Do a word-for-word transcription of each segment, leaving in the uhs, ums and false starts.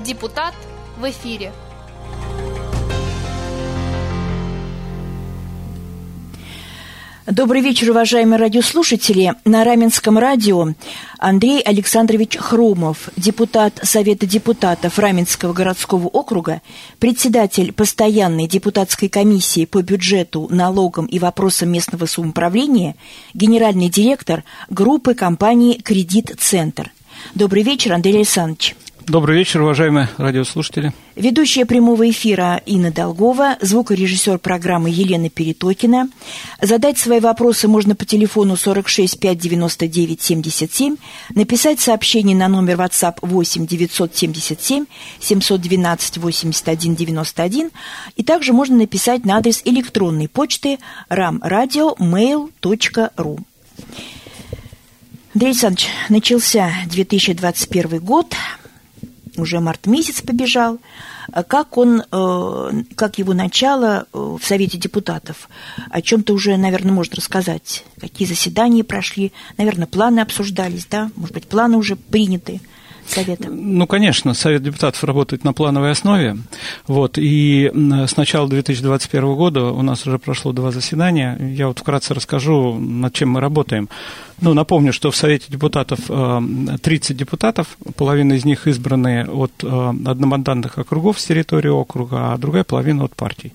Депутат в эфире. Добрый вечер, уважаемые радиослушатели. На Раменском радио Андрей Александрович Хромов, депутат Совета депутатов Раменского городского округа, председатель постоянной депутатской комиссии по бюджету, налогам и вопросам местного самоуправления, генеральный директор группы компании «Кредит-центр». Добрый вечер, Андрей Александрович. Добрый вечер, уважаемые радиослушатели. Ведущая прямого эфира Инна Долгова, звукорежиссер программы Елена Перетокина. Задать свои вопросы можно по телефону сорок шесть пятьсот девяносто девять семьдесят семь, написать сообщение на номер WhatsApp восемь девятьсот семьдесят семь семьсот двенадцать восемьдесят один девяносто один, и также можно написать на адрес электронной почты рамрадио мэйл точка ру. Андрей Александрович, начался две тысячи двадцать первый год. Уже март месяц побежал. Как он, как его начало в Совете депутатов? О чем-то уже, наверное, можно рассказать. Какие заседания прошли? Наверное, планы обсуждались, да? Может быть, планы уже приняты Советом? Ну, конечно, Совет депутатов работает на плановой основе. Вот, и с начала две тысячи двадцать первого года у нас уже прошло два заседания. Я вот вкратце расскажу, над чем мы работаем. Ну, напомню, что в Совете депутатов тридцать депутатов, половина из них избраны от одномандатных округов с территории округа, а другая половина от партий.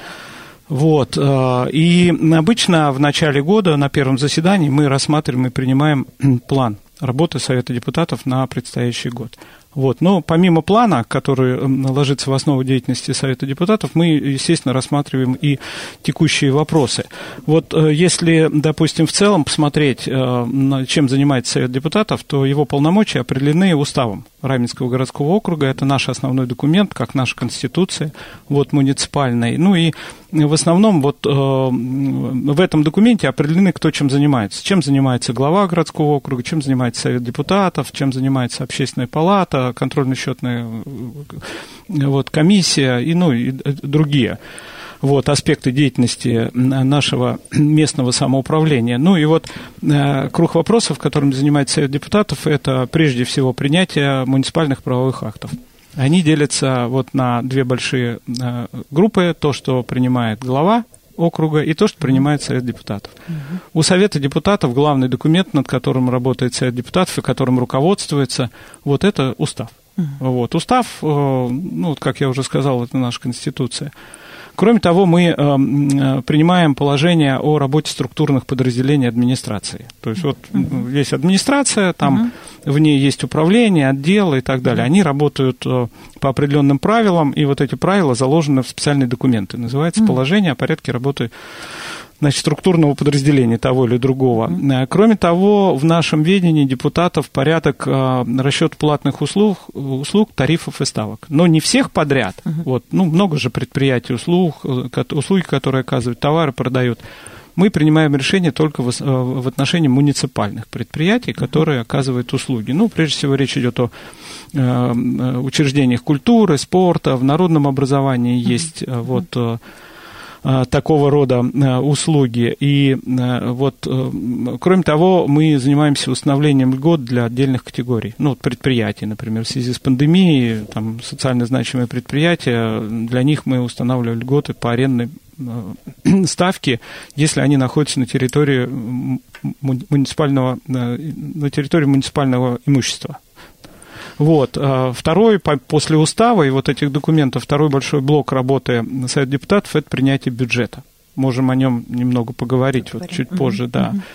Вот, и обычно в начале года на первом заседании мы рассматриваем и принимаем план работы Совета депутатов на предстоящий год. Вот. Но помимо плана, который ложится в основу деятельности Совета депутатов, мы, естественно, рассматриваем и текущие вопросы. Вот если, допустим, в целом посмотреть, чем занимается Совет депутатов, то его полномочия определены уставом Раменского городского округа. Это наш основной документ, как наша Конституция, вот, муниципальная. Ну и в основном вот в этом документе определены, кто чем занимается. Чем занимается глава городского округа, чем занимается Совет депутатов, чем занимается Общественная палата, контрольно-счетная вот, комиссия и, ну, и другие вот, аспекты деятельности нашего местного самоуправления. Ну и вот э, круг вопросов, которыми занимается Совет депутатов, это прежде всего принятие муниципальных правовых актов. Они делятся вот на две большие э, группы: то, что принимает глава округа, и то, что принимает Совет депутатов. Uh-huh. У Совета депутатов главный документ, над которым работает Совет депутатов и которым руководствуется, вот это устав. Uh-huh. Вот. Устав, ну, как я уже сказал, это наша Конституция. Кроме того, мы принимаем положение о работе структурных подразделений администрации. То есть вот uh-huh. есть администрация, там uh-huh. в ней есть управление, отделы и так далее. Uh-huh. Они работают по определенным правилам, и вот эти правила заложены в специальные документы. Называется uh-huh. положение о порядке работы, значит, структурного подразделения того или другого. Mm-hmm. Кроме того, в нашем ведении депутатов порядок э, расчета платных услуг, услуг, тарифов и ставок. Но не всех подряд. Mm-hmm. Вот, ну, много же предприятий, услуг, услуги, которые оказывают, товары продают. Мы принимаем решение только в, в отношении муниципальных предприятий, которые оказывают услуги. Ну, прежде всего, речь идет о э, учреждениях культуры, спорта, в народном образовании mm-hmm. есть mm-hmm. вот... такого рода услуги. И вот, кроме того, мы занимаемся установлением льгот для отдельных категорий. Ну, предприятий, например, в связи с пандемией, там, социально значимые предприятия, для них мы устанавливаем льготы по арендной ставке, если они находятся на территории муниципального, на территории муниципального имущества. Вот. Второй, после устава и вот этих документов, второй большой блок работы Совета депутатов – это принятие бюджета. Можем о нем немного поговорить вот чуть mm-hmm. позже, да. Mm-hmm.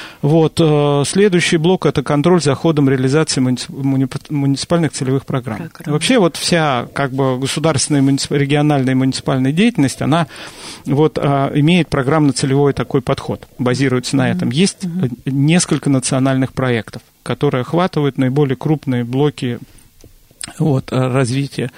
Вот. Следующий блок – это контроль за ходом реализации муниципальных целевых программ. Программа. Вообще вот вся как бы государственная, муниципаль... региональная и муниципальная деятельность, она вот, имеет программно-целевой такой подход, базируется на mm-hmm. этом. Есть mm-hmm. несколько национальных проектов, которые охватывают наиболее крупные блоки вот, развития.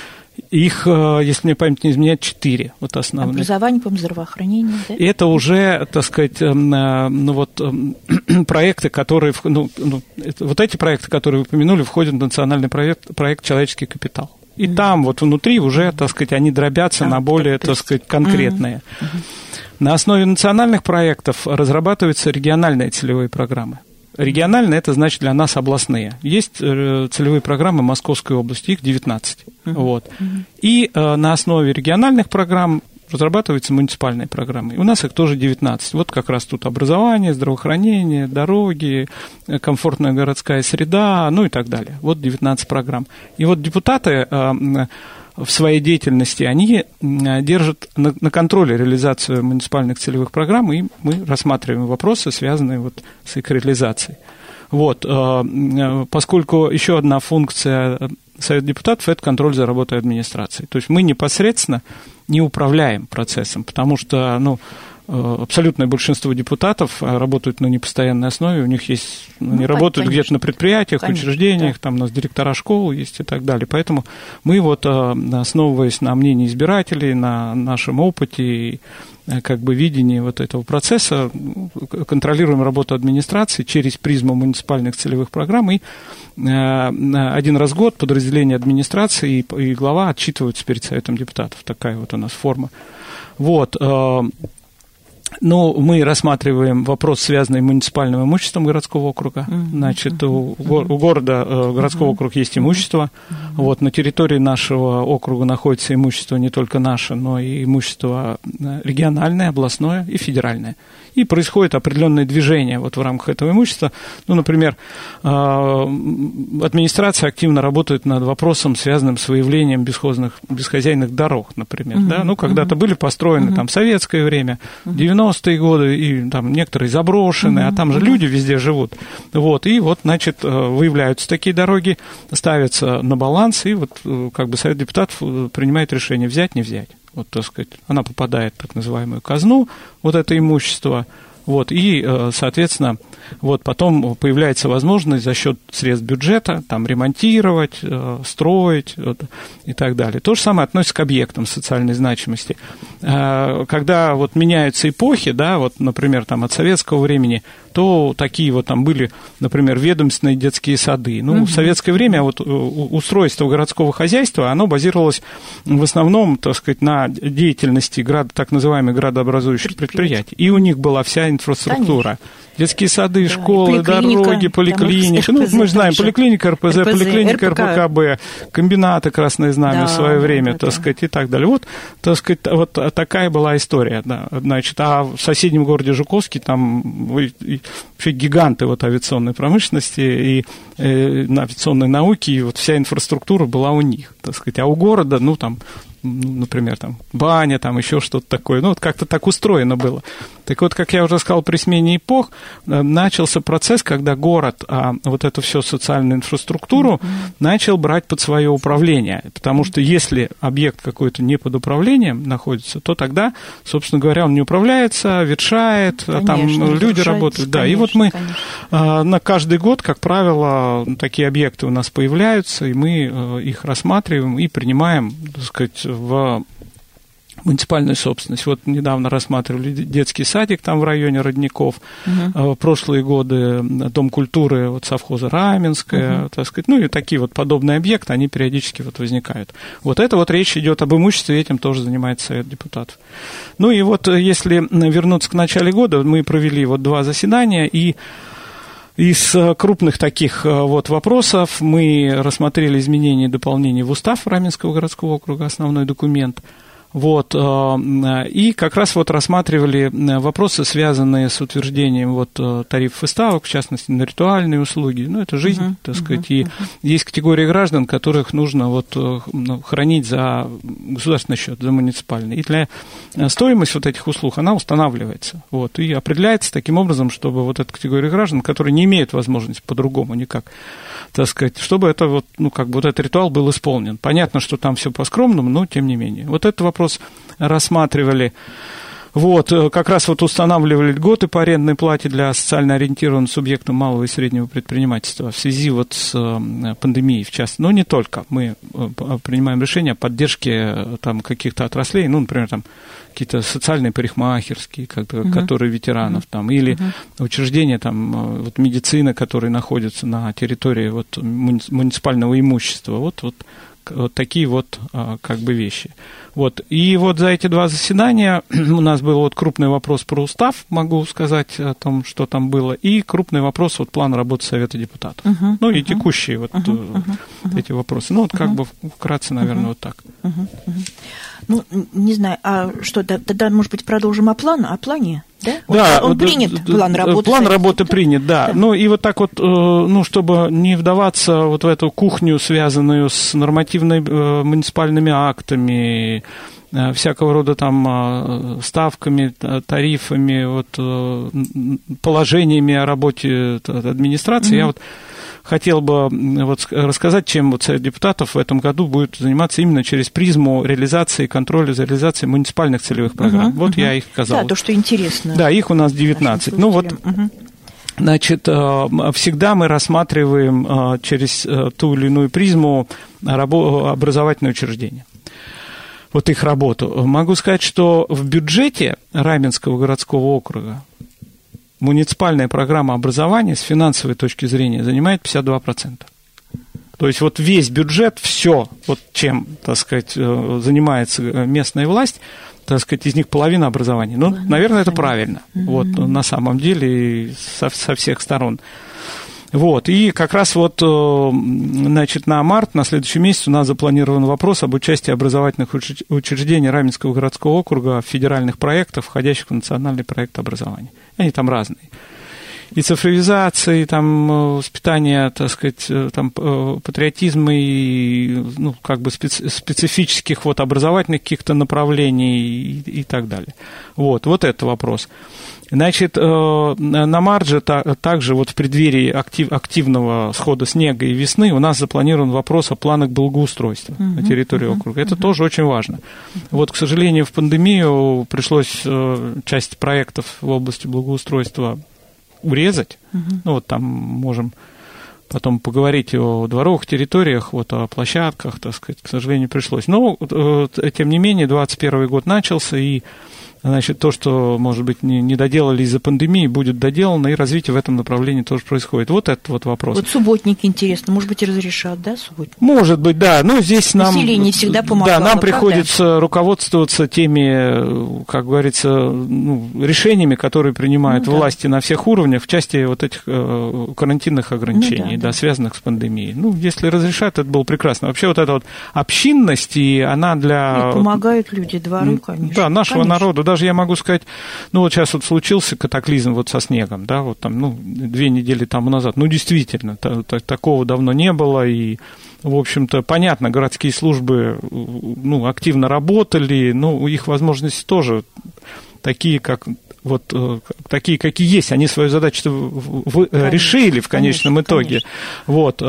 Их, если мне память не изменяет, четыре вот основные. Образование, по-моему, здравоохранение, да? И это уже, так сказать, ну, вот, проекты, которые... Ну, ну, вот эти проекты, которые вы упомянули, входят в национальный проект, проект «Человеческий капитал». И mm-hmm. там вот внутри уже, так сказать, они дробятся а, на более, так сказать, конкретные. Mm-hmm. На основе национальных проектов разрабатываются региональные целевые программы. Региональные – это значит для нас областные. Есть целевые программы Московской области, их девятнадцать. Uh-huh. Вот. Uh-huh. И на основе региональных программ разрабатываются муниципальные программы. И у нас их тоже девятнадцать. Вот как раз тут образование, здравоохранение, дороги, комфортная городская среда, ну и так далее. Вот девятнадцать программ. И вот депутаты в своей деятельности, они держат на, на контроле реализацию муниципальных целевых программ, и мы рассматриваем вопросы, связанные вот с их реализацией. Вот, поскольку еще одна функция Совета депутатов – это контроль за работой администрации. То есть мы непосредственно не управляем процессом, потому что, ну, абсолютное большинство депутатов работают на непостоянной основе, у них есть, ну, они ну, работают где-то на предприятиях, конечно, учреждениях, да. Там у нас директора школ есть и так далее. Поэтому мы вот, основываясь на мнении избирателей, на нашем опыте и как бы видении вот этого процесса, контролируем работу администрации через призму муниципальных целевых программ, и один раз в год подразделение администрации и глава отчитываются перед Советом депутатов. Такая вот у нас форма. Вот. Ну, мы рассматриваем вопрос, связанный с муниципальным имуществом городского округа. Uh-huh. Значит, у, у города uh, городского uh-huh. округа есть имущество. Uh-huh. Вот, на территории нашего округа находится имущество не только наше, но и имущество региональное, областное и федеральное. И происходит определенное движение вот в рамках этого имущества. Ну, например, администрация активно работает над вопросом, связанным с выявлением бесхозных, бесхозяйных дорог, например. Uh-huh. Да? Ну, когда-то uh-huh. были построены uh-huh. там в советское время, uh-huh. девяностые годы, и там некоторые заброшены, uh-huh. а там же uh-huh. люди везде живут. Вот, и вот, значит, выявляются такие дороги, ставятся на баланс, и вот как бы Совет депутатов принимает решение взять, не взять. Вот, так сказать, она попадает в так называемую казну, вот это имущество, вот, и, соответственно, вот потом появляется возможность за счет средств бюджета там ремонтировать, строить вот, и так далее. То же самое относится к объектам социальной значимости. Когда вот меняются эпохи, да, вот, например, там от советского времени, то такие вот там были, например, ведомственные детские сады. Ну, угу. в советское время вот устройство городского хозяйства, оно базировалось в основном, так сказать, на деятельности град, так называемых градообразующих предприятий. И у них была вся инфраструктура. Конечно. Детские сады, да, школы, дороги, поликлиника. Ну, мы же знаем, поликлиника РПЗ, РПЗ поликлиника РПК. РПКБ, комбинаты «Красное знамя» да, в свое время, да, так да. сказать, и так далее. Вот, так сказать, вот такая была история. Да. Значит, а в соседнем городе Жуковске там вообще гиганты вот авиационной промышленности и э, авиационной науки, и вот вся инфраструктура была у них, так сказать. А у города, ну, там, например, там, баня, там, еще что-то такое. Ну, вот как-то так устроено было. Так вот, как я уже сказал, при смене эпох начался процесс, когда город а, вот эту всю социальную инфраструктуру mm-hmm. начал брать под свое управление. Потому что если объект какой-то не под управлением находится, то тогда, собственно говоря, он не управляется, ветшает, конечно, там люди работают. Да. Конечно, и вот мы а, на каждый год, как правило, такие объекты у нас появляются, и мы а, их рассматриваем и принимаем, так сказать, в муниципальную собственность. Вот недавно рассматривали детский садик там в районе Родников. Uh-huh. В прошлые годы Дом культуры вот, совхоза Раменская, uh-huh. так сказать, ну и такие вот подобные объекты, они периодически вот возникают. Вот это вот речь идет об имуществе, этим тоже занимается Совет депутатов. Ну и вот если вернуться к началу года, мы провели вот два заседания, и из крупных таких вот вопросов мы рассмотрели изменения и дополнения в устав Раменского городского округа, основной документ. Вот, и как раз вот рассматривали вопросы, связанные с утверждением вот тарифов и ставок, в частности, на ритуальные услуги. Ну, это жизнь, uh-huh, так сказать. Uh-huh, uh-huh. И есть категории граждан, которых нужно вот, ну, хранить за государственный счет, за муниципальный. И для стоимость вот этих услуг, она устанавливается. Вот, и определяется таким образом, чтобы вот эта категория граждан, которые не имеют возможности по-другому никак, так сказать, чтобы это вот, ну, как бы вот этот ритуал был исполнен. Понятно, что там все по-скромному, но тем не менее. Вот этот вопрос рассматривали. Вот, как раз вот устанавливали льготы по арендной плате для социально ориентированных субъектов малого и среднего предпринимательства в связи вот с пандемией, в частности. Но не только. Мы принимаем решение о поддержке там каких-то отраслей, ну, например, там какие-то социальные парикмахерские, uh-huh. которые ветеранов, uh-huh. там, или uh-huh. учреждения там, вот, медицины, которые находятся на территории вот, муниципального имущества. Вот, вот Вот такие вот как бы вещи. Вот. И вот за эти два заседания у нас был вот крупный вопрос про устав, могу сказать о том, что там было, и крупный вопрос вот план работы Совета депутатов. Uh-huh, ну и uh-huh, текущие вот uh-huh, uh-huh, эти вопросы. Ну вот как uh-huh, бы вкратце, наверное, uh-huh, вот так. Uh-huh, uh-huh. Ну, не знаю, а что, тогда, может быть, продолжим о плане? О плане? Да, да, он, он принят, план работы. План работы принят, да. да. Ну и вот так вот, ну, чтобы не вдаваться вот в эту кухню, связанную с нормативными муниципальными актами, всякого рода там ставками, тарифами, вот, положениями о работе администрации, mm-hmm. я вот хотел бы вот рассказать, чем вот Совет депутатов в этом году будет заниматься именно через призму реализации и контроля за реализацией муниципальных целевых программ. Uh-huh, вот uh-huh. я их сказал. Да, то, что интересно. Да, их у нас девятнадцать. Ну вот, uh-huh. значит, всегда мы рассматриваем через ту или иную призму образовательные учреждения. Вот их работу. Могу сказать, что в бюджете Раменского городского округа муниципальная программа образования с финансовой точки зрения занимает пятьдесят два процента. То есть вот весь бюджет, все, вот чем, так сказать, занимается местная власть, так сказать, из них половина образования. Ну, наверное, это правильно, mm-hmm. вот, на самом деле, со, со всех сторон. Вот, и как раз вот, значит, на март, на следующий месяц у нас запланирован вопрос об участии образовательных учреждений Раменского городского округа в федеральных проектах, входящих в национальный проект образования. Они там разные. И цифровизации, там, воспитание, так сказать, там, патриотизма и, ну, как бы специ- специфических вот образовательных каких-то направлений и, и так далее. Вот, вот это вопрос. Значит, на марже также вот в преддверии актив, активного схода снега и весны у нас запланирован вопрос о планах благоустройства uh-huh, на территории uh-huh, округа. Это uh-huh. тоже очень важно. Вот, к сожалению, в пандемию пришлось часть проектов в области благоустройства урезать. Uh-huh. Ну, вот там можем потом поговорить о дворовых территориях, вот о площадках, так сказать, к сожалению, пришлось. Но, тем не менее, двадцать первый год начался, и значит, то, что, может быть, не, не доделали из-за пандемии, будет доделано, и развитие в этом направлении тоже происходит. Вот этот вот вопрос. Вот субботники, интересно, может быть, и разрешат, да, субботники? Может быть, да. Ну, здесь нам... Насилие не всегда помогало. Да, нам приходится правда? руководствоваться теми, как говорится, ну, решениями, которые принимают ну, власти да. на всех уровнях в части вот этих э, карантинных ограничений, ну, да, да, да. связанных с пандемией. Ну, если разрешат, это было прекрасно. Вообще вот эта вот общинность, и она для... И помогают люди, дворы, конечно. Да, нашего конечно. народа. Даже я могу сказать, ну, вот сейчас вот случился катаклизм вот со снегом, да, вот там, ну, две недели тому назад. Ну, действительно, та, та, такого давно не было, и, в общем-то, понятно, городские службы, ну, активно работали, но их возможности тоже такие, как... вот такие, какие есть, они свою задачу вы, конечно, решили в конечном конечно, итоге. Конечно. Вот,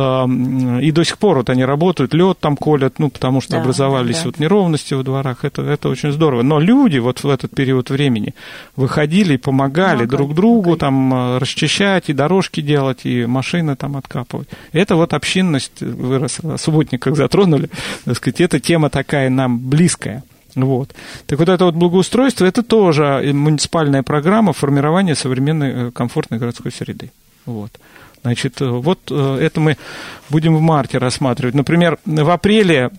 и до сих пор вот они работают, лед там колят, ну, потому что да, образовались да. вот неровности во дворах, это, это очень здорово. Но люди вот в этот период времени выходили и помогали Помогай, друг другу помогай. там расчищать, и дорожки делать, и машины там откапывать. Это вот общинность выросла, о субботниках затронули, так сказать, эта тема такая нам близкая. Вот. Так вот это вот благоустройство, это тоже муниципальная программа формирования современной комфортной городской среды. Вот. Значит, вот это мы будем в марте рассматривать. Например, в апреле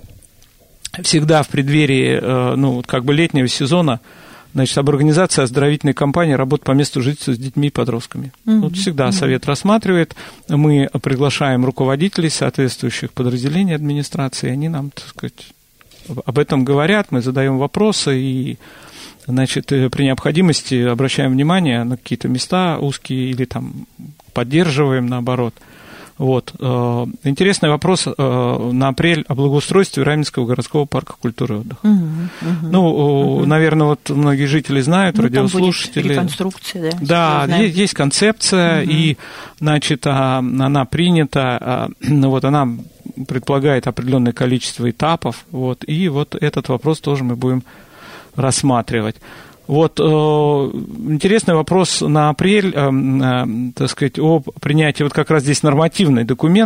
всегда в преддверии, ну, как бы летнего сезона, значит, об организации оздоровительной кампании работы по месту жительства с детьми и подростками. Mm-hmm. Вот всегда mm-hmm. Совет рассматривает, мы приглашаем руководителей соответствующих подразделений администрации, они нам, так сказать, об этом говорят, мы задаем вопросы и, значит, при необходимости обращаем внимание на какие-то места узкие или там поддерживаем, наоборот. Вот. Интересный вопрос на апрель о благоустройстве Раменского городского парка культуры и отдыха. Угу, угу, ну, угу. наверное, вот многие жители знают, ну, радиослушатели. Там будет реконструкция, да? Да, есть, есть концепция, угу. и, значит, она принята, вот она предполагает определенное количество этапов, вот, и вот этот вопрос тоже мы будем рассматривать. Вот, э, интересный вопрос на апрель, э, э, так сказать, о принятии, вот как раз здесь нормативный документ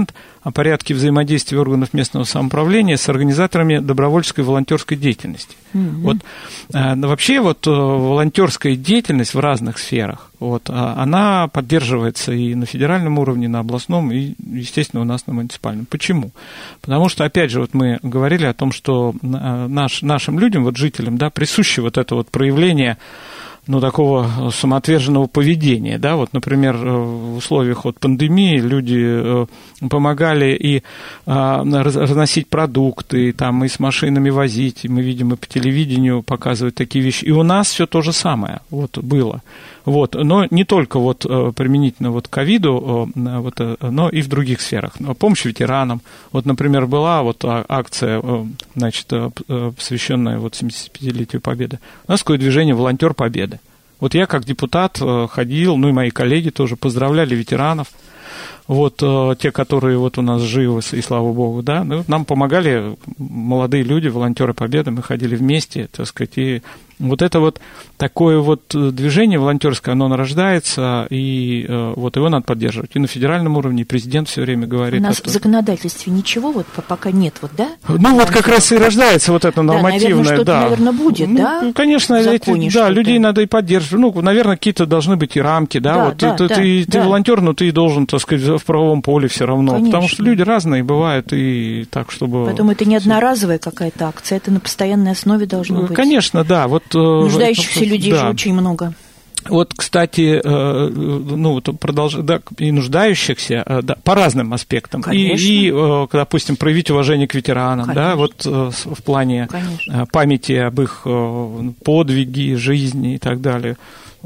о порядке взаимодействия органов местного самоуправления с организаторами добровольческой и волонтерской деятельности. Mm-hmm. Вот, вообще вот волонтерская деятельность в разных сферах, вот, она поддерживается и на федеральном уровне, и на областном, и, естественно, у нас на муниципальном. Почему? Потому что, опять же, вот мы говорили о том, что наш, нашим людям, вот жителям, да, присуще вот это вот проявление, ну, такого самоотверженного поведения, да, вот, например, в условиях вот пандемии люди помогали и разносить продукты, там, и с машинами возить, и мы видим, и по телевидению показывают такие вещи, и у нас все то же самое, вот, было, вот, но не только вот применительно вот к ковиду, вот, но и в других сферах, помощь ветеранам, вот, например, была вот акция, значит, посвященная вот семидесятипятилетию Победы, у нас такое движение «Волонтер Победы». Вот я как депутат ходил, ну и мои коллеги тоже поздравляли ветеранов, вот те, которые вот у нас живы, и слава богу, да, ну, нам помогали молодые люди, волонтеры Победы, мы ходили вместе, так сказать, и вот это вот такое вот движение волонтерское, оно нарождается, и вот его надо поддерживать. И на федеральном уровне, и президент все время говорит. У нас это... в законодательстве ничего вот пока нет, вот, да? Ну, вот как раз и рождается вот это нормативное. Да, наверное, что-то, да. наверное, будет, ну, да? Конечно, эти, да, людей надо и поддерживать. Ну, наверное, какие-то должны быть и рамки, да, да вот да, ты, да, ты, да. ты волонтер, но ты должен, так сказать, в правовом поле все равно, Конечно. потому что люди разные бывают, и так, чтобы... Поэтому это не одноразовая какая-то акция, это на постоянной основе должно быть. Конечно, да. Вот, нуждающихся людей да. же очень много. Вот, кстати, ну, продолж... да, и нуждающихся да, по разным аспектам. И, и, допустим, проявить уважение к ветеранам, да, вот в плане Конечно. Памяти об их подвиге, жизни и так далее.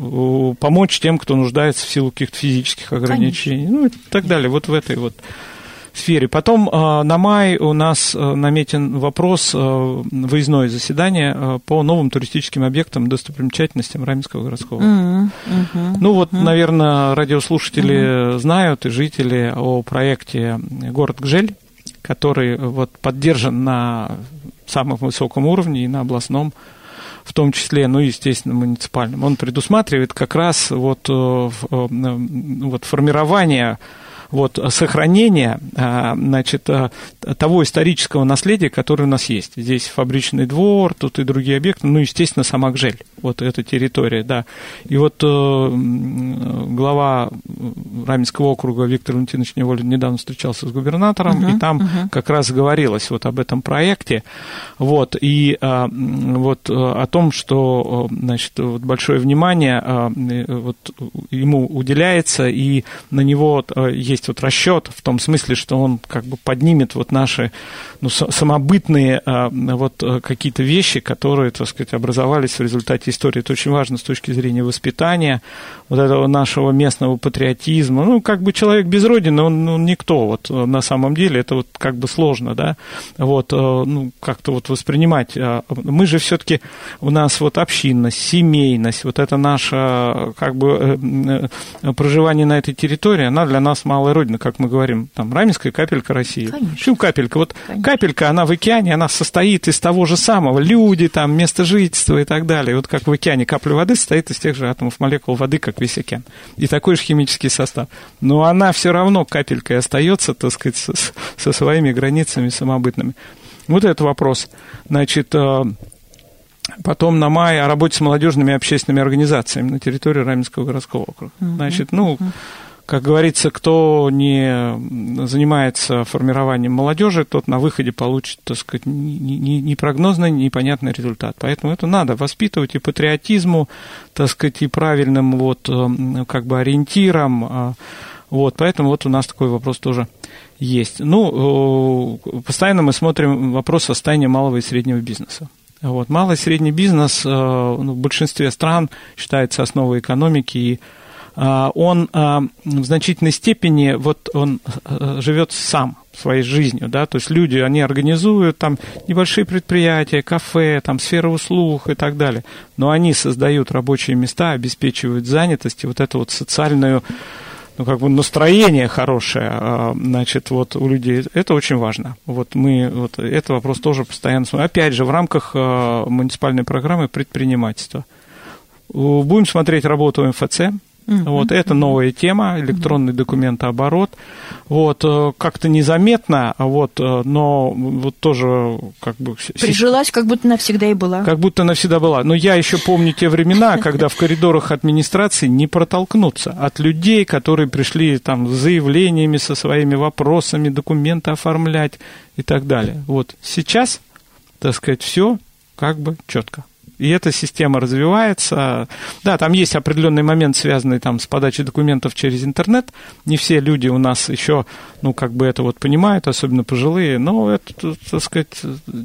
Помочь тем, кто нуждается в силу каких-то физических ограничений, Конечно. Ну и так далее. Вот в этой вот сфере. Потом на май у нас наметен вопрос, выездное заседание по новым туристическим объектам, достопримечательностям Раменского городского округа. Mm-hmm. Mm-hmm. Ну вот, mm-hmm. наверное, радиослушатели mm-hmm. знают и жители о проекте «Город Гжель», который вот поддержан на самом высоком уровне и на областном, в том числе, ну, естественно, муниципальном. Он предусматривает как раз вот, вот формирование вот, сохранение, значит, того исторического наследия, которое у нас есть. Здесь фабричный двор, тут и другие объекты, ну, естественно, сама Гжель, вот эта территория, да. И вот глава Раменского округа Виктор Валентинович Неволин недавно встречался с губернатором, uh-huh, и там uh-huh. как раз говорилось вот об этом проекте, вот, и вот о том, что, значит, вот большое внимание вот ему уделяется, и на него есть есть вот расчет в том смысле, что он как бы поднимет вот наши ну, самобытные вот какие-то вещи, которые, так сказать, образовались в результате истории. Это очень важно с точки зрения воспитания, вот этого нашего местного патриотизма. Ну, как бы человек без родины, он, он никто вот на самом деле, это вот как бы сложно, да, вот, ну, как-то вот воспринимать. Мы же все-таки, у нас вот общинность, семейность, вот это наше как бы проживание на этой территории, она для нас малая родина, как мы говорим, там, Раменская капелька России. Почему капелька? Вот Конечно. Капелька, она в океане, она состоит из того же самого, люди, там, место жительства и так далее. Вот как в океане капля воды состоит из тех же атомов молекул воды, как весь океан. И такой же химический состав. Но она все равно капелькой остается, так сказать, со, со своими границами самобытными. Вот этот вопрос. Значит, потом на май о работе с молодежными и общественными организациями на территории Раменского городского округа. Значит, ну, как говорится, кто не занимается формированием молодежи, тот на выходе получит, так сказать, не прогнозный, непонятный результат. Поэтому это надо воспитывать и патриотизму, так сказать, и правильным вот как бы ориентиром. Вот, поэтому вот у нас такой вопрос тоже есть. Ну, постоянно мы смотрим вопрос состояния малого и среднего бизнеса. Вот, малый и средний бизнес ну, в большинстве стран считается основой экономики, и он в значительной степени вот он живет сам своей жизнью, да, то есть люди, они организуют там небольшие предприятия, кафе, там сфера услуг и так далее, но они создают рабочие места, обеспечивают занятость и вот эту вот социальную, ну, как бы настроение хорошее, значит, вот у людей, это очень важно. Вот мы, вот этот вопрос тоже постоянно смотрим. Опять же, в рамках муниципальной программы предпринимательства. Будем смотреть работу МФЦ, Mm-hmm. Вот, это новая тема, электронный mm-hmm. документооборот. Вот, как-то незаметно, вот, но вот тоже как бы... Прижилась, как будто навсегда и была. Как будто навсегда была. Но я еще помню те времена, когда в коридорах администрации не протолкнуться от людей, которые пришли там с заявлениями, со своими вопросами, документы оформлять и так далее. Вот сейчас, так сказать, все как бы четко. И эта система развивается. Да, там есть определенный момент, связанный там с подачей документов через интернет. Не все люди у нас еще, ну, как бы это вот понимают, особенно пожилые, но это, так сказать,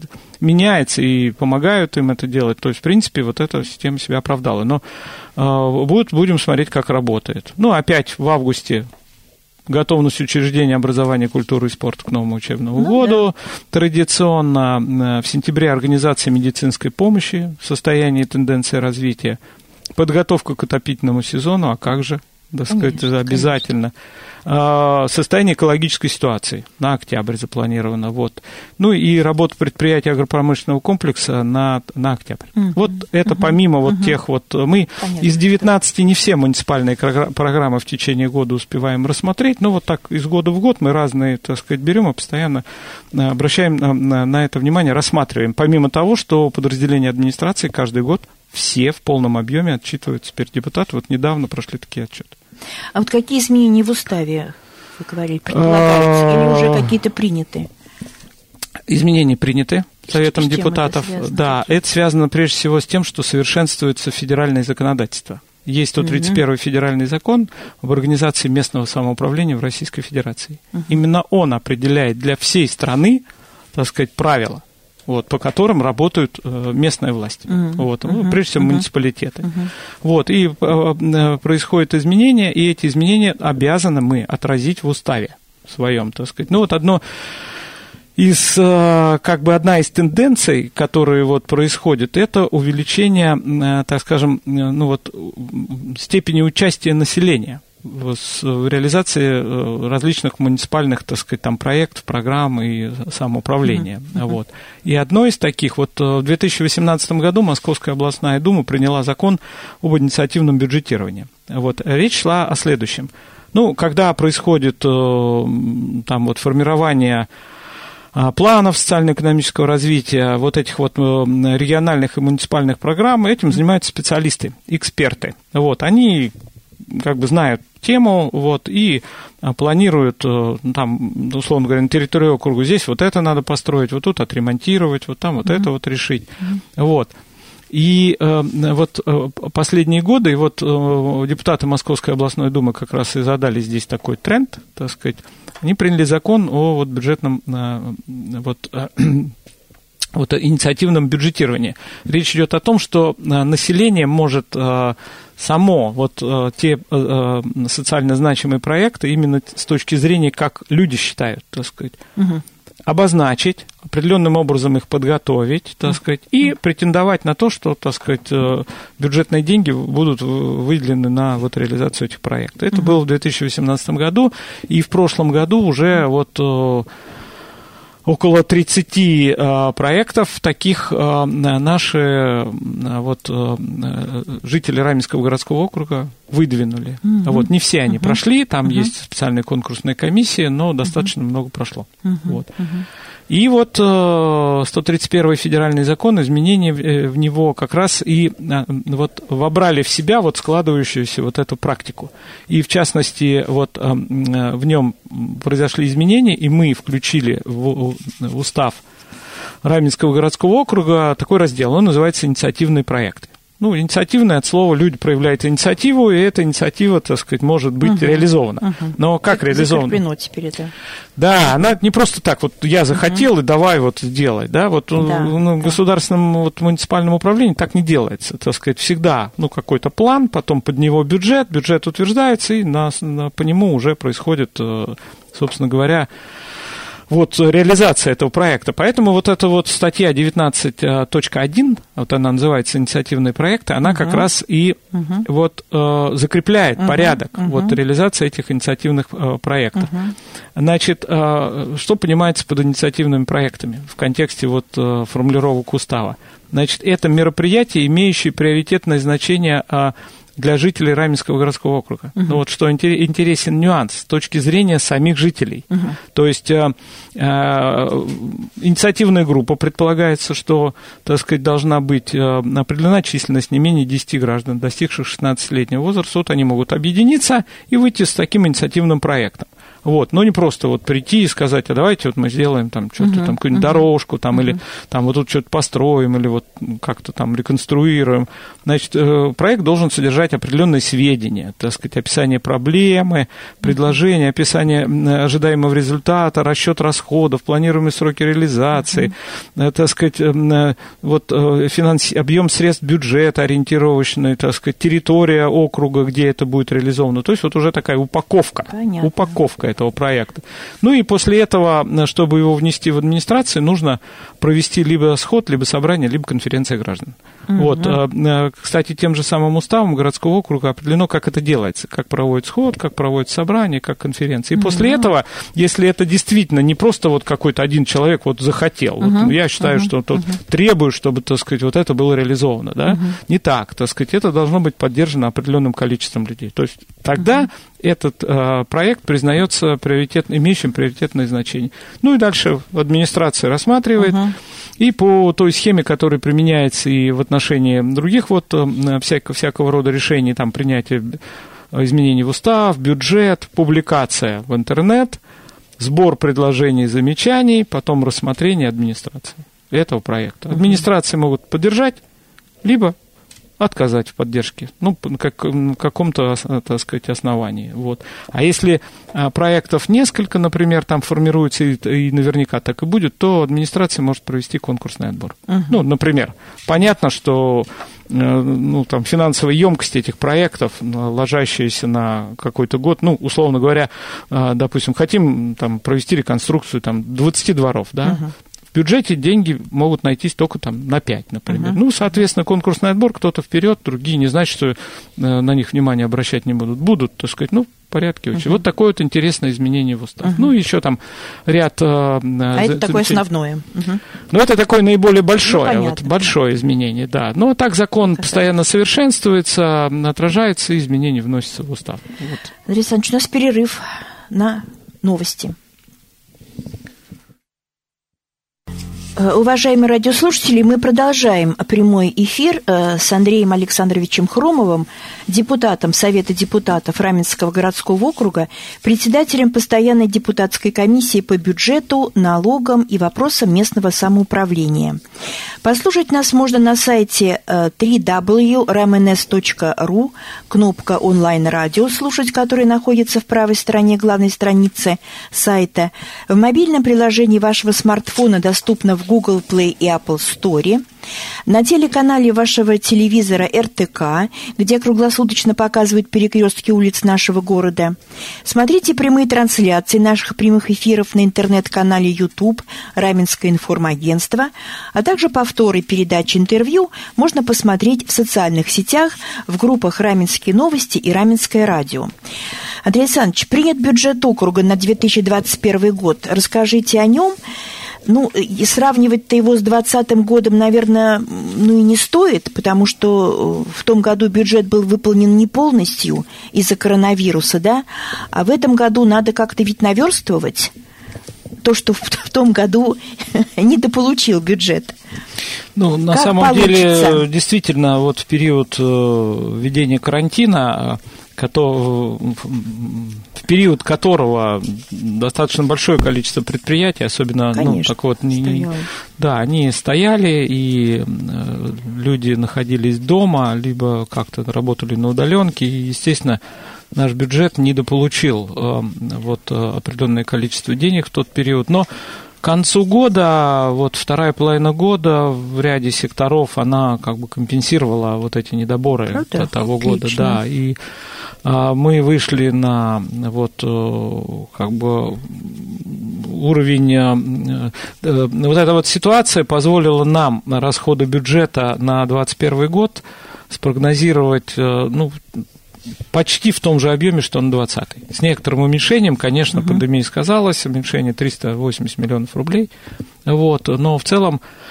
меняется и помогают им это делать. То есть, в принципе, вот эта система себя оправдала. Но э, будет, будем смотреть, как работает. Ну, опять в августе готовность учреждения образования, культуры и спорта к новому учебному ну, году. Да. Традиционно в сентябре организация медицинской помощи, состояние и тенденции развития, подготовка к отопительному сезону, а как же, так сказать, конечно, обязательно. Конечно. Состояние экологической ситуации на октябрь запланировано. Вот. Ну и работа предприятий агропромышленного комплекса на, на октябрь. Uh-huh. Вот это uh-huh. помимо uh-huh. вот тех вот... Мы Понятно. Из девятнадцати не все муниципальные программы в течение года успеваем рассмотреть, но вот так из года в год мы разные, так сказать, берем и постоянно обращаем на, на, на это внимание, рассматриваем. Помимо того, что подразделения администрации каждый год все в полном объеме отчитываются перед депутатом. Вот недавно прошли такие отчеты. А вот какие изменения в уставе, вы говорили, предполагаются, или уже какие-то приняты? Изменения приняты Советом депутатов. Это да, это связано прежде всего с тем, что совершенствуется федеральное законодательство. Есть сто тридцать первый mm-hmm. федеральный закон об организации местного самоуправления в Российской Федерации. Mm-hmm. Именно он определяет для всей страны, так сказать, правила, вот, по которым работают э, местные власти, uh-huh. вот, uh-huh. прежде всего uh-huh. муниципалитеты. Uh-huh. Вот, и э, происходят изменения, и эти изменения обязаны мы отразить в уставе своем, так сказать. Ну, вот одно из, э, как бы одна из тенденций, которые вот происходят, это увеличение, э, так скажем, э, ну, вот, степени участия населения в реализации различных муниципальных, так сказать, там, проектов, программ и самоуправления. Uh-huh. Uh-huh. Вот. И одно из таких, вот в две тысячи восемнадцатом году Московская областная дума приняла закон об инициативном бюджетировании. Вот. Речь шла о следующем. Ну, когда происходит там вот формирование планов социально-экономического развития, вот этих вот региональных и муниципальных программ, этим занимаются специалисты, эксперты. Вот. Они как бы знают тему, вот, и планируют, там, условно говоря, на территории округа, здесь вот это надо построить, вот тут отремонтировать, вот там вот mm-hmm. это вот решить. Mm-hmm. Вот. И э, вот последние годы, и вот э, депутаты Московской областной думы как раз и задали здесь такой тренд, так сказать, они приняли закон о вот, бюджетном э, вот, э, вот, инициативном бюджетировании. Речь идет о том, что население может э, само вот э, те э, социально значимые проекты именно с точки зрения, как люди считают, так сказать, угу. обозначить, определенным образом их подготовить, так сказать, и претендовать на то, что, так сказать, бюджетные деньги будут выделены на вот реализацию этих проектов. Это угу. было в две тысячи восемнадцатом году, и в прошлом году уже вот около тридцати э, проектов таких э, наши э, вот, э, жители Раменского городского округа выдвинули. Uh-huh. Вот, не все они uh-huh. прошли, там uh-huh. есть специальные конкурсные комиссии, но достаточно uh-huh. много прошло. Uh-huh. Вот. Uh-huh. И вот э, сто тридцать первый федеральный закон, изменения в, в него как раз и э, вот, вобрали в себя вот складывающуюся вот эту практику. И в частности, вот, э, в нем произошли изменения, и мы включили в, в устав Раменского городского округа такой раздел, он называется «Инициативные проекты». Ну, инициативное от слова люди проявляют инициативу, и эта инициатива, так сказать, может быть угу. реализована. Угу. Но как так реализована? Закреплено теперь это. Да, она не просто так, вот я захотел, угу. и давай вот сделай, да, вот да, ну, да. государственном вот, муниципальном управлении так не делается, так сказать, всегда, ну, какой-то план, потом под него бюджет, бюджет утверждается, и на, на, по нему уже происходит, собственно говоря, вот реализация этого проекта. Поэтому вот эта вот статья девятнадцать точка один, вот она называется «Инициативные проекты», она uh-huh. как раз и uh-huh. вот э, закрепляет uh-huh. порядок uh-huh. вот реализации этих инициативных э, проектов. Uh-huh. Значит, э, что понимается под инициативными проектами в контексте вот э, формулировок устава? Значит, это мероприятия, имеющие приоритетное значение э, для жителей Раменского городского округа. Uh-huh. Ну вот что интересен нюанс с точки зрения самих жителей. Uh-huh. То есть э, э, инициативная группа, предполагается, что, так сказать, должна быть э, определена численность не менее десяти граждан, достигших шестнадцатилетнего возраста. Вот они могут объединиться и выйти с таким инициативным проектом. Вот, но не просто вот прийти и сказать, а давайте вот мы сделаем там что-то, uh-huh, там какую-нибудь uh-huh. дорожку, там, uh-huh. или там вот тут что-то построим, или вот как-то там реконструируем. Значит, проект должен содержать определенные сведения, так сказать, описание проблемы, предложение, описание ожидаемого результата, расчет расходов, планируемые сроки реализации, uh-huh. так сказать, вот финанс... объем средств бюджета ориентировочный, так сказать, территория округа, где это будет реализовано. То есть вот уже такая упаковка, Понятно. упаковка этого проекта. Ну и после этого, чтобы его внести в администрацию, нужно провести либо сход, либо собрание, либо конференция граждан. Угу. Вот. Кстати, тем же самым уставом городского округа определено, как это делается, как проводит сход, как проводит собрание, как конференция. И угу. после этого, если это действительно не просто вот какой-то один человек вот захотел, угу. вот я считаю, угу. что тот угу. требую, чтобы, так сказать, вот это было реализовано, да, угу. не так, так сказать, это должно быть поддержано определенным количеством людей. То есть тогда угу. этот э, проект признается приоритет, имеющим приоритетное значение. Ну и дальше администрация рассматривает, uh-huh. и по той схеме, которая применяется и в отношении других вот всякого, всякого рода решений, там принятие изменений в устав, бюджет, публикация в интернет, сбор предложений и замечаний, потом рассмотрение администрации этого проекта. Uh-huh. Администрации могут поддержать, либо отказать в поддержке, ну, как, каком-то, так сказать, основании. Вот. А если проектов несколько, например, там формируется, и, и наверняка так и будет, то администрация может провести конкурсный отбор. Uh-huh. Ну, например, понятно, что ну, там, финансовая емкость этих проектов, ложащаяся на какой-то год, ну, условно говоря, допустим, хотим там, провести реконструкцию там, двадцати дворов, да, uh-huh. В бюджете деньги могут найтись только там на пять, например. Uh-huh. Ну, соответственно, конкурсный отбор, кто-то вперед, другие не значит, что на них внимание обращать не будут. Будут, так сказать, ну, в порядке. Uh-huh. Вот такое вот интересное изменение в устав. Uh-huh. Ну, еще там ряд... А за, это такое основное. Uh-huh. Ну, это такое наиболее большое, ну, вот, большое изменение, да. Но так закон Касается. постоянно совершенствуется, отражается, и изменения вносятся в устав. Вот. Андрей Александрович, у нас перерыв на новости. Уважаемые радиослушатели, мы продолжаем прямой эфир с Андреем Александровичем Хромовым, депутатом Совета депутатов Раменского городского округа, председателем постоянной депутатской комиссии по бюджету, налогам и вопросам местного самоуправления. Послушать нас можно на сайте дабл ю дабл ю дабл ю точка рам эн эс точка ру, кнопка онлайн-радио, слушать, который находится в правой стороне главной страницы сайта. В мобильном приложении вашего смартфона доступно в Google Play и Apple Store, на телеканале вашего телевизора эр тэ ка, где круглосуточно показывают перекрестки улиц нашего города. Смотрите прямые трансляции наших прямых эфиров на интернет-канале YouTube Раменское информагентство, а также повторы передачи интервью можно посмотреть в социальных сетях, в группах «Раменские новости» и «Раменское радио». Андрей Александрович, принят бюджет округа на две тысячи двадцать первый год. Расскажите о нем. Ну, и сравнивать-то его с двадцатым годом, наверное, ну и не стоит, потому что в том году бюджет был выполнен не полностью из-за коронавируса, да, а в этом году надо как-то ведь наверстывать то, что в, в том году недополучил бюджет. Ну, на как самом получится? деле, действительно, вот в период введения карантина, в период которого достаточно большое количество предприятий, особенно, Конечно, ну, так вот, не, да, они стояли, и люди находились дома, либо как-то работали на удаленке, и, естественно, наш бюджет недополучил вот определенное количество денег в тот период, но к концу года, вот вторая половина года в ряде секторов она как бы компенсировала вот эти недоборы Правда? того Отлично. года, да, и а, мы вышли на вот как бы уровень, а, вот эта вот ситуация позволила нам расходы бюджета на двадцать первый год спрогнозировать, ну, почти в том же объеме, что на двадцатый. С некоторым уменьшением, конечно, uh-huh. пандемия сказалась, уменьшение триста восемьдесят миллионов рублей, вот, но в целом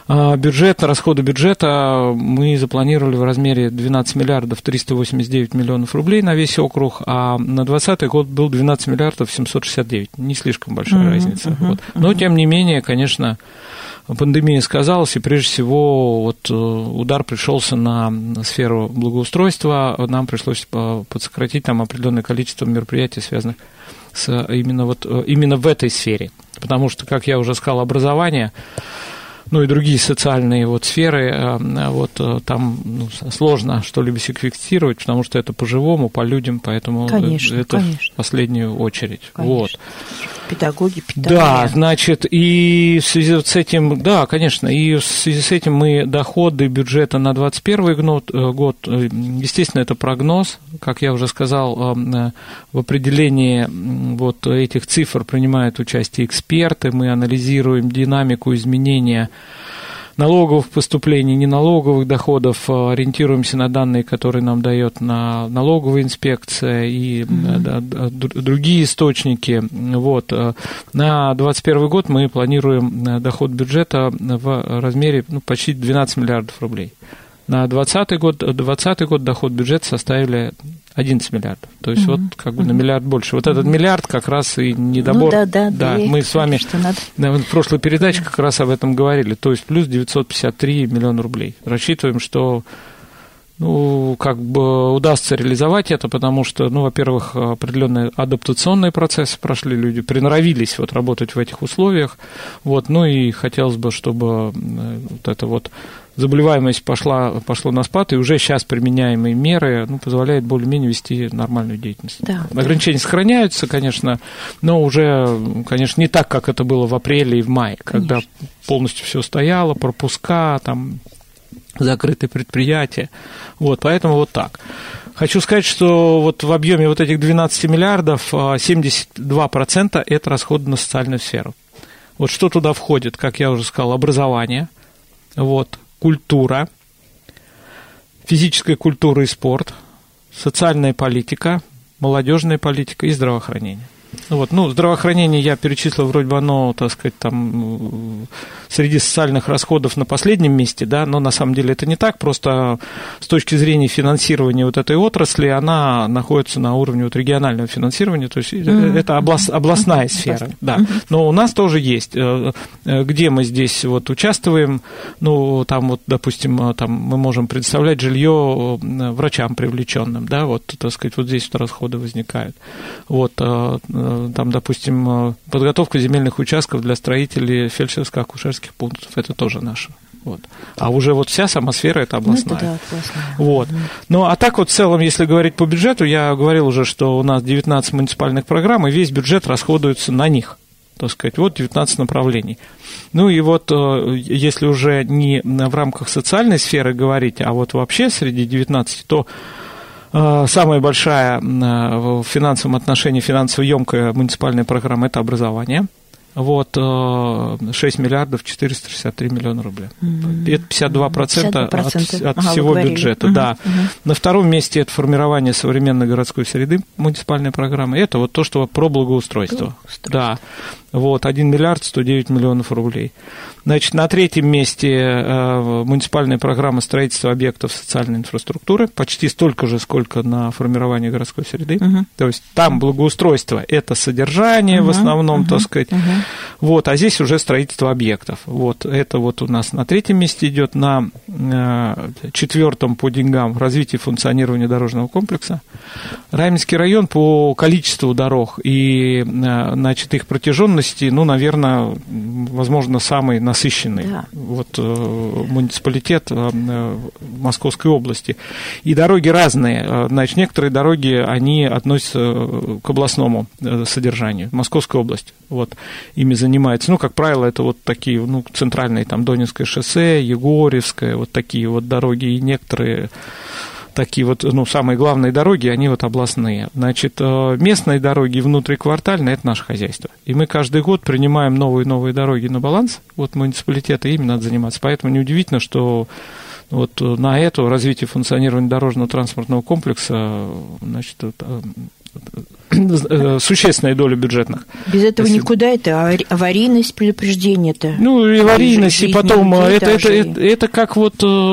Бюджет, расходы бюджета мы запланировали в размере двенадцать миллиардов триста восемьдесят девять миллионов рублей на весь округ, а на двадцатый год был двенадцать миллиардов семьсот шестьдесят девять. Не слишком большая uh-huh, разница. Uh-huh, вот. Но, uh-huh. тем не менее, конечно, пандемия сказалась, и прежде всего вот удар пришелся на сферу благоустройства. Нам пришлось подсократить там определенное количество мероприятий, связанных с именно, вот, именно в этой сфере. Потому что, как я уже сказал, образование, ну и другие социальные вот сферы, вот там ну, сложно что-либо секвестировать, потому что это по-живому, по людям, поэтому конечно, это конечно. в последнюю очередь. Вот. Педагоги, педагоги. Да, значит, и в связи с этим, да, конечно, и в связи с этим мы доходы бюджета на двадцать первый год, естественно, это прогноз, как я уже сказал, в определении вот этих цифр принимают участие эксперты, мы анализируем динамику изменения налоговых поступлений, неналоговых доходов, ориентируемся на данные, которые нам дает на налоговая инспекция и mm-hmm. да, другие источники. Вот. На двадцать первый год мы планируем доход бюджета в размере ну, почти двенадцать миллиардов рублей. На двадцатый год, двадцатый год доход бюджета составили одиннадцать миллиардов. То есть mm-hmm. вот как бы на миллиард больше. Вот mm-hmm. этот миллиард как раз и недобор. Ну, да, да, да, да, мы с вами надо... в прошлой передаче как раз об этом говорили. То есть плюс девятьсот пятьдесят три миллиона рублей. Рассчитываем, что ну, как бы удастся реализовать это, потому что, ну, во-первых, определенные адаптационные процессы прошли, люди приноровились вот работать в этих условиях. Вот, ну и хотелось бы, чтобы вот это вот заболеваемость пошла, пошла на спад, и уже сейчас применяемые меры ну, позволяют более-менее вести нормальную деятельность. Да, ограничения да. сохраняются, конечно, но уже, конечно, не так, как это было в апреле и в мае, конечно. Когда полностью все стояло, пропуска, там, закрытые предприятия. Вот, поэтому вот так. Хочу сказать, что вот в объеме вот этих двенадцати миллиардов семьдесят два процента это расходы на социальную сферу. Вот что туда входит, как я уже сказал, образование, вот, культура, физическая культура и спорт, социальная политика, молодежная политика и здравоохранение. Вот, ну, здравоохранение я перечислил, вроде бы оно, так сказать, там, среди социальных расходов на последнем месте, да, но на самом деле это не так, просто с точки зрения финансирования вот этой отрасли, она находится на уровне вот регионального финансирования, то есть mm-hmm. это област, областная mm-hmm. сфера, mm-hmm. да, но у нас тоже есть, где мы здесь вот участвуем, ну, там вот, допустим, там мы можем предоставлять жилье врачам привлеченным, да, вот, так сказать, вот здесь вот расходы возникают, вот, там, допустим, подготовка земельных участков для строителей фельдшерско-акушерских пунктов, это тоже наше. Вот. А уже вот вся сама сфера это областная. Ну, это да, вот. Mm-hmm. Ну, а так вот в целом, если говорить по бюджету, я говорил уже, что у нас девятнадцать муниципальных программ, и весь бюджет расходуется на них. Так сказать, вот девятнадцать направлений. Ну и вот, если уже не в рамках социальной сферы говорить, а вот вообще среди девятнадцати, то самая большая в финансовом отношении, финансово емкая муниципальная программа – это образование. Вот, шесть миллиардов четыреста шестьдесят три миллиона рублей. Mm-hmm. Это пятьдесят два процента, пятьдесят два процента от, от ага, всего бюджета. Uh-huh, да. uh-huh. На втором месте это формирование современной городской среды, муниципальной программы. Это вот то, что про благоустройство. благоустройство. Да. Вот, один миллиард сто девять миллионов рублей. Значит, на третьем месте э, муниципальная программа строительства объектов социальной инфраструктуры, почти столько же, сколько на формирование городской среды. Uh-huh. То есть там благоустройство – это содержание uh-huh, в основном, uh-huh, так сказать. Uh-huh. Вот, а здесь уже строительство объектов. Вот, это вот у нас на третьем месте идет, на э, четвертом по деньгам развитие функционирования дорожного комплекса. Раменский район по количеству дорог и, э, значит, их протяженности, ну, наверное, возможно, самый насыщенный да. вот, э, муниципалитет э, Московской области. И дороги разные. Значит, некоторые дороги, они относятся к областному содержанию. Московская область, вот, ими занимается. Ну, как правило, это вот такие, ну, центральные, там, Донецкое шоссе, Егорьевское, вот такие вот дороги, и некоторые такие вот, ну, самые главные дороги, они вот областные. Значит, местные дороги внутриквартальные – это наше хозяйство. И мы каждый год принимаем новые-новые дороги на баланс, вот муниципалитета, и ими надо заниматься. Поэтому неудивительно, что вот на это развитие функционирования дорожно-транспортного комплекса, значит, существенная доля бюджетных. Без этого Если... никуда, это аварийность предупреждения-то. Ну, и аварийность, и потом это, это, это, это как вот,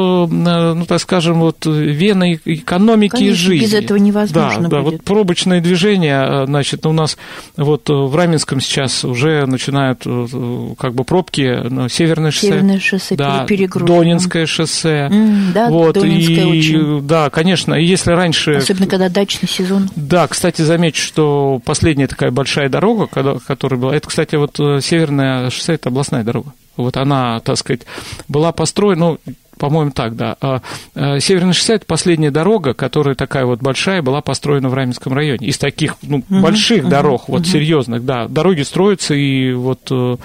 ну, так скажем, вот вена экономики Конечно, и жизни. Без этого невозможно да, будет. Да, вот пробочное движение, значит, у нас вот в Раменском сейчас уже начинают как бы пробки, ну, Северное шоссе. Северное шоссе да, перегружено. Донинское шоссе. Mm, да, вот, Донинское и, очень. Да, конечно, если раньше... Особенно, когда дачный сезон. Да, кстати, замечу, что последняя такая большая дорога, которая была... Это, кстати, вот Северное шоссе, это областная дорога. Вот она, так сказать, была построена... Ну, по-моему, так, да. Северное шоссе – это последняя дорога, которая такая вот большая, была построена в Раменском районе. Из таких ну, uh-huh, больших uh-huh, дорог, вот uh-huh. серьезных, да. Дороги строятся и вот э,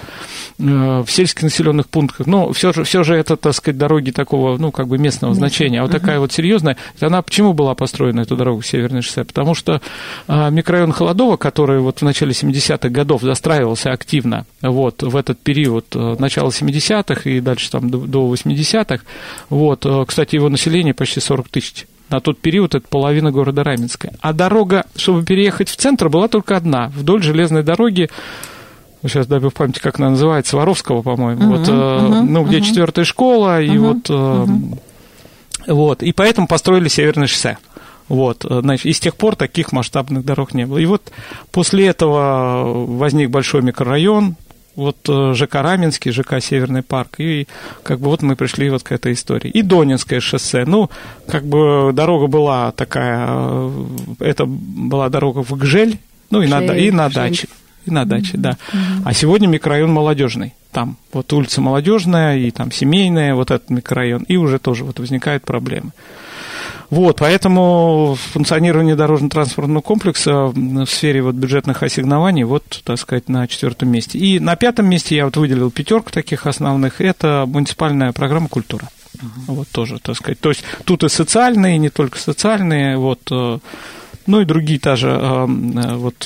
в сельских населенных пунктах. Но все же, все же это, так сказать, дороги такого, ну, как бы местного uh-huh. значения. А вот uh-huh. такая вот серьезная, она почему была построена, эта дорога Северное шоссе? Потому что э, микрорайон Холодово, который вот в начале семидесятых годов застраивался активно, вот, в этот период, э, начала семидесятых и дальше там до, до восьмидесятых, вот, кстати, его население почти сорок тысяч. На тот период это половина города Раменская. А дорога, чтобы переехать в центр, была только одна. Вдоль железной дороги, сейчас даю в памяти, как она называется, Воровского, по-моему, uh-huh, вот, uh-huh, ну, где uh-huh. четвертая школа, и uh-huh, вот, uh-huh. вот, и поэтому построили Северное шоссе. Вот, значит, и с тех пор таких масштабных дорог не было. И вот после этого возник большой микрорайон, вот ЖК Раменский, ЖК Северный парк, и как бы вот мы пришли вот к этой истории. И Донинское шоссе, ну, как бы дорога была такая, это была дорога в Гжель, ну, и, Гжель, на, и на даче, и на даче, mm-hmm. да. Mm-hmm. А сегодня микрорайон Молодежный, там вот улица Молодежная, и там Семейная, вот этот микрорайон, и уже тоже вот возникают проблемы. Вот, поэтому функционирование дорожно-транспортного комплекса в сфере вот бюджетных ассигнований, вот, так сказать, на четвертом месте. И на пятом месте я вот выделил пятерку таких основных, это муниципальная программа «Культура». Uh-huh. Вот тоже, так сказать. То есть тут и социальные, и не только социальные, вот, ну и другие тоже вот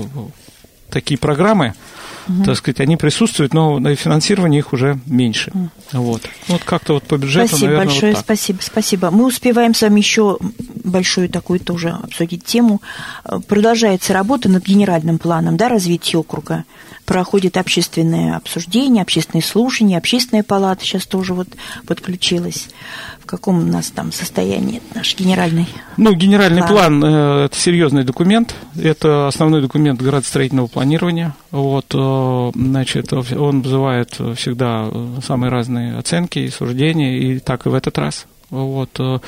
такие программы, Uh-huh. так сказать, они присутствуют, но на финансирование их уже меньше. Uh-huh. Вот. Вот как-то вот по бюджету, спасибо наверное, большое, вот так. Спасибо, спасибо. Мы успеваем с вами еще большую такую тоже обсудить тему. Продолжается работа над генеральным планом, да, развития округа. Проходит общественное обсуждение, общественные слушания, общественная палата сейчас тоже вот подключилась. В каком у нас там состоянии наш генеральный Ну, генеральный план, план – это серьезный документ, это основной документ градостроительного планирования. Вот, значит, он вызывает всегда самые разные оценки и суждения, и так и в этот раз. Вот,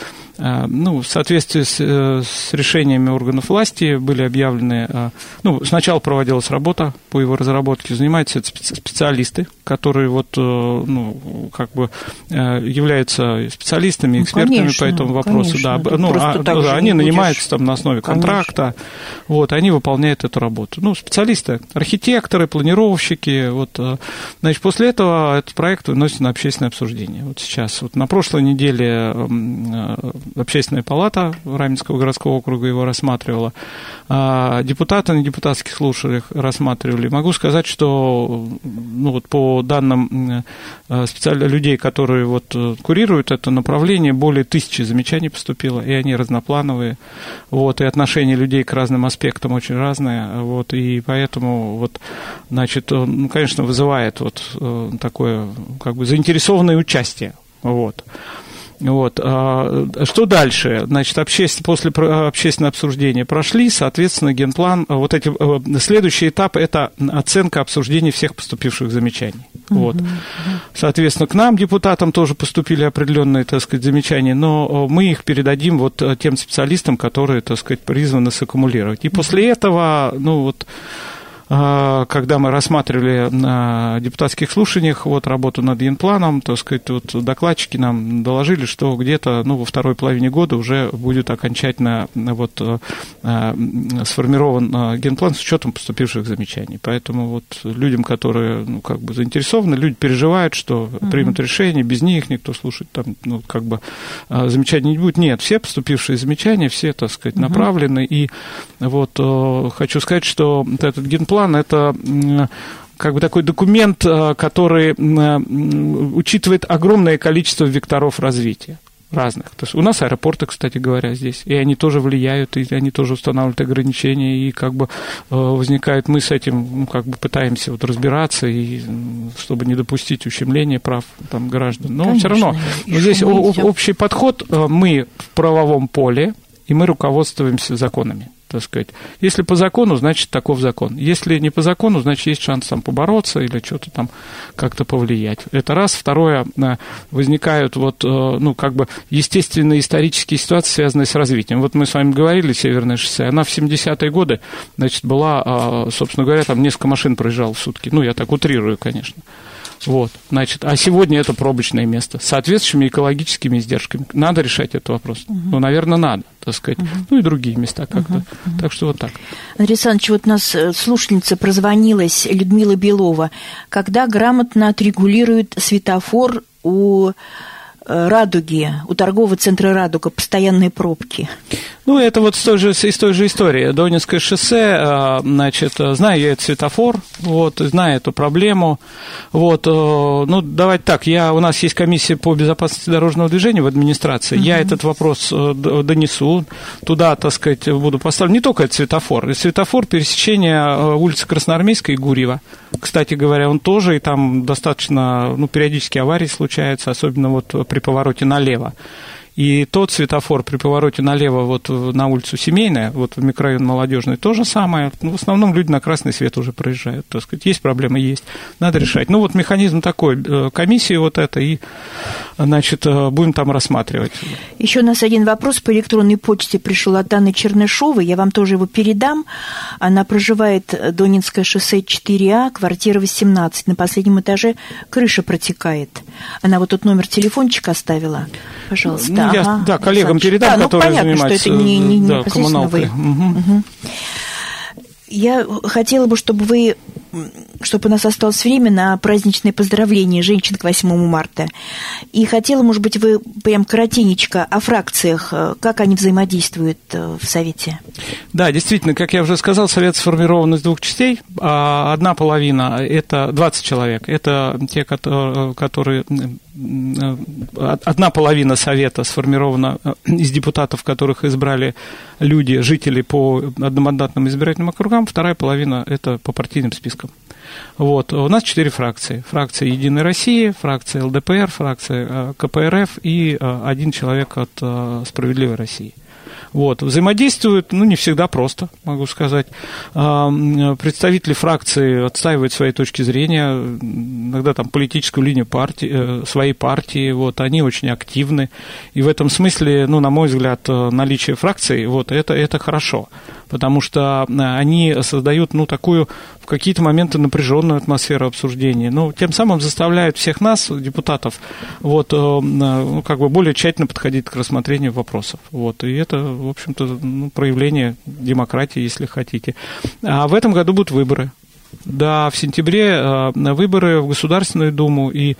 ну, в соответствии с, с решениями органов власти были объявлены, ну, сначала проводилась работа по его разработке, занимаются специалисты, которые вот, ну, как бы являются специалистами, экспертами ну, конечно, по этому вопросу. Конечно, да, ну, а, да, они нанимаются там на основе контракта, вот, они выполняют эту работу. Ну, специалисты, архитекторы, планировщики, вот, значит, после этого этот проект выносится на общественное обсуждение. Вот сейчас, вот на прошлой неделе Общественная палата Раменского городского округа его рассматривала, депутаты на депутатских слушаниях рассматривали. Могу сказать, что ну, вот по данным специальных людей, которые вот курируют это направление, более тысячи замечаний поступило, и они разноплановые, вот, и отношение людей к разным аспектам очень разное, вот, и поэтому, вот, значит, ну, конечно, вызывает вот такое, как бы, заинтересованное участие, вот. Вот. Что дальше? Значит, обществен... после общественного обсуждения прошли, соответственно, генплан, вот эти... следующий этап – это оценка обсуждения всех поступивших замечаний. Uh-huh. Вот. Соответственно, к нам, депутатам, тоже поступили определенные, так сказать, замечания, но мы их передадим вот тем специалистам, которые, так сказать, призваны саккумулировать. И после этого, ну вот, когда мы рассматривали на депутатских слушаниях вот, работу над генпланом, так сказать, вот, докладчики нам доложили, что где-то ну, во второй половине года уже будет окончательно вот, сформирован генплан с учетом поступивших замечаний. Поэтому вот, людям, которые ну, как бы заинтересованы, люди переживают, что uh-huh. примут решение, без них никто слушать там, ну, как бы, замечаний не будет. Нет, все поступившие замечания, все, так сказать, uh-huh. направлены. И вот, хочу сказать, что этот генплан План – это как бы такой документ, который учитывает огромное количество векторов развития. разных. То есть у нас аэропорты, кстати говоря, здесь, и они тоже влияют, и они тоже устанавливают ограничения, и как бы возникает, мы с этим, ну, как бы пытаемся вот разбираться, и чтобы не допустить ущемления прав там граждан. Но Конечно, все равно здесь общий подход, мы в правовом поле, и мы руководствуемся законами. Так сказать. Если по закону, значит, таков закон. Если не по закону, значит, есть шанс там побороться или что-то там как-то повлиять. Это раз. Второе, возникают вот, ну, как бы естественные исторические ситуации, связанные с развитием. Вот мы с вами говорили, Северное шоссе, она в семидесятые годы, значит, была, собственно говоря, там несколько машин проезжало в сутки. Ну, я так утрирую, конечно. Вот, значит, а сегодня это пробочное место с соответствующими экологическими издержками. Надо решать этот вопрос. Uh-huh. Ну, наверное, надо, так сказать. Uh-huh. Ну, и другие места как-то. Uh-huh. Uh-huh. Так что вот так. Андрей Александрович, вот у нас слушательница прозвонилась, Людмила Белова. Когда грамотно отрегулирует светофор у «Радуги», у торгового центра «Радуга», постоянные пробки? Ну, это вот с той же, из той же истории. Донецкое шоссе, значит, знаю я этот светофор, вот, знаю эту проблему. Вот, ну, давайте так, я, у нас есть комиссия по безопасности дорожного движения в администрации, uh-huh. я этот вопрос донесу, туда, так сказать, буду поставлен. Не только этот светофор, светофор пересечения улицы Красноармейской и Гурьева. Кстати говоря, он тоже, и там достаточно, ну, периодически аварии случаются, особенно вот при повороте налево. И тот светофор при повороте налево вот на улицу Семейная, вот в микрорайон Молодежный, то же самое. Ну, в основном люди на красный свет уже проезжают. Так сказать, есть проблемы, есть. Надо решать. Ну, вот механизм такой, комиссии вот это, и, значит, будем там рассматривать. Еще у нас один вопрос по электронной почте пришел от Анны Чернышовой. Я вам тоже его передам. Она проживает Донецкое шоссе четыре А, квартира восемнадцать. На последнем этаже крыша протекает. Она вот тут номер телефончика оставила. Пожалуйста. Ну, я, ага, да, коллегам передам, да, которые ну, понятно, занимаются что это не, не, да, не коммуналкой. Угу. Угу. Я хотела бы, чтобы вы, чтобы у нас осталось время на праздничные поздравления женщин к восьмому марта. И хотела, может быть, вы прям коротенечко о фракциях, как они взаимодействуют в Совете. Да, действительно, как я уже сказал, Совет сформирован из двух частей. Одна половина – это двадцать человек, это те, которые… Одна половина Совета сформирована из депутатов, которых избрали люди, жители по одномандатным избирательным округам, вторая половина – это по партийным спискам. Вот. У нас четыре фракции. Фракция «Единой России», фракция эл дэ пэ эр, фракция ка пэ эр эф и один человек от «Справедливой России». Вот. Взаимодействуют, ну, не всегда просто, могу сказать. Представители фракции отстаивают свои точки зрения, иногда там политическую линию партии, своей партии, вот, они очень активны. И в этом смысле, ну, на мой взгляд, наличие фракций, вот, это, это хорошо, потому что они создают, ну, такую в какие-то моменты напряженную атмосферу обсуждения, ну, тем самым заставляют всех нас, депутатов, вот, ну, как бы более тщательно подходить к рассмотрению вопросов. Вот, и это, в общем-то, ну, проявление демократии, если хотите. А в этом году будут выборы. Да, в сентябре выборы в Государственную Думу и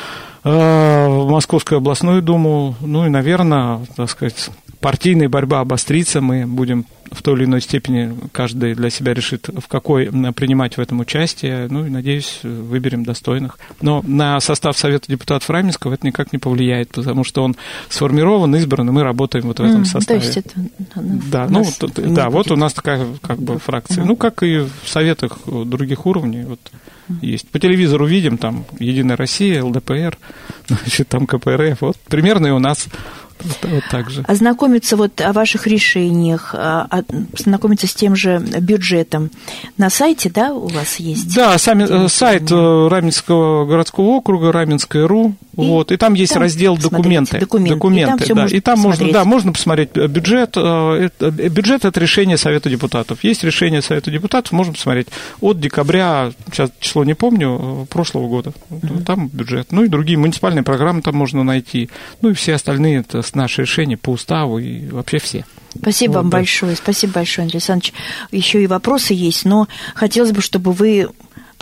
в Московскую областную думу. Ну и, наверное, так сказать, партийная борьба обострится. Мы будем в той или иной степени, каждый для себя решит, в какой принимать в этом участие. Ну и, надеюсь, выберем достойных. Но на состав Совета депутатов Раменского это никак не повлияет, потому что он сформирован, избран, и мы работаем вот в этом mm, составе. То есть это... Да, ну, вот, да вот у нас такая как бы фракция. Mm. Ну, как и в советах других уровней. Вот. Есть. По телевизору видим, там Единая Россия, эл дэ пэ эр, значит, там ка пэ эр эф. Вот примерно и у нас вот так же. Ознакомиться вот о ваших решениях, ознакомиться с тем же бюджетом на сайте, да, у вас есть? Да, сами, сайт Раменского городского округа, Раменское точка ру, и, вот, и там есть там раздел «Документы». Документы, документы, и там, да, и там можно, посмотреть. да, можно посмотреть бюджет. Бюджет – это решение Совета депутатов. Есть решение Совета депутатов, можно посмотреть от декабря, сейчас число не помню, прошлого года. Uh-huh. Там бюджет. Ну и другие муниципальные программы там можно найти. Ну и все остальные – это наши решения по уставу и вообще все. Спасибо вот, вам да. большое. Спасибо большое, Андрей Александрович. Еще и вопросы есть, но хотелось бы, чтобы вы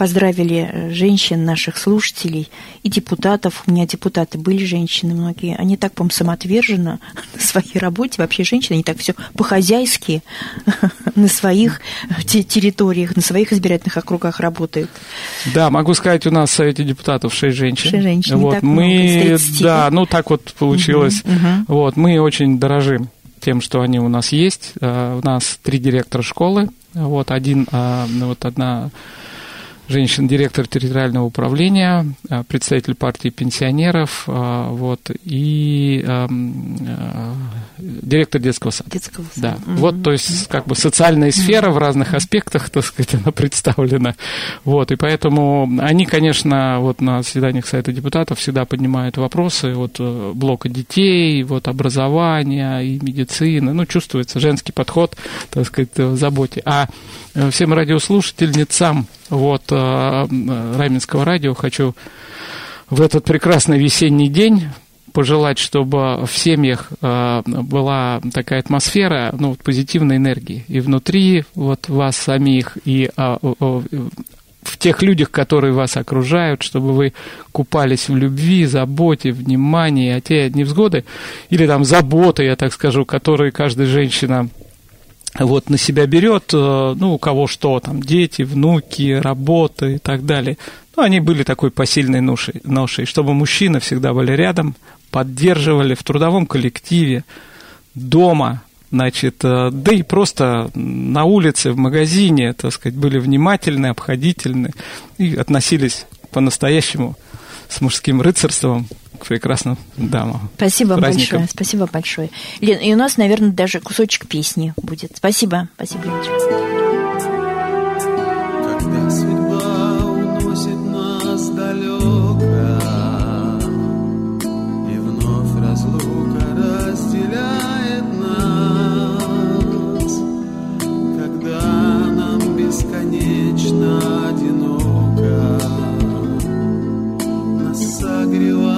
поздравили женщин, наших слушателей и депутатов. У меня депутаты были женщины многие. Они так, по-моему, самоотверженно на своей работе. Вообще женщины, они так все по-хозяйски на своих территориях, на своих избирательных округах работают. Да, могу сказать, у нас в Совете депутатов шесть женщин. Шесть женщин, вот, не так мы, много, из тридцати. Да, ну так вот получилось. Угу, угу. Вот, мы очень дорожим тем, что они у нас есть. У нас три директора школы. Вот, один, вот одна женщина, директор территориального управления, представитель партии пенсионеров, вот, и э, э, директор детского сада. Детского сада. Да. Mm-hmm. Вот, то есть, как бы социальная сфера mm-hmm. в разных аспектах, так сказать, она представлена. Вот, и поэтому они, конечно, вот на заседаниях Совета депутатов всегда поднимают вопросы вот, блока детей, вот, образования и медицины. Ну, чувствуется женский подход, так сказать, в заботе. А всем радиослушательницам вот, Раменского радио хочу в этот прекрасный весенний день пожелать, чтобы в семьях была такая атмосфера, ну, вот, позитивной энергии и внутри вот, вас самих, и в тех людях, которые вас окружают, чтобы вы купались в любви, заботе, внимании, а те невзгоды или там заботы, я так скажу, которые каждая женщина вот на себя берет, ну, у кого что, там, дети, внуки, работа и так далее. Ну, они были такой посильной ношей, ношей, чтобы мужчины всегда были рядом, поддерживали в трудовом коллективе, дома, значит, да и просто на улице, в магазине, так сказать, были внимательны, обходительны и относились по-настоящему с мужским рыцарством к прекрасным дамам. Спасибо большое, спасибо большое. Лен, и у нас, наверное, даже кусочек песни будет. Спасибо, спасибо, Леночка. Когда судьба уносит нас далеко, и вновь разлука разделяет нас, когда нам бесконечно одиноко, нас согревает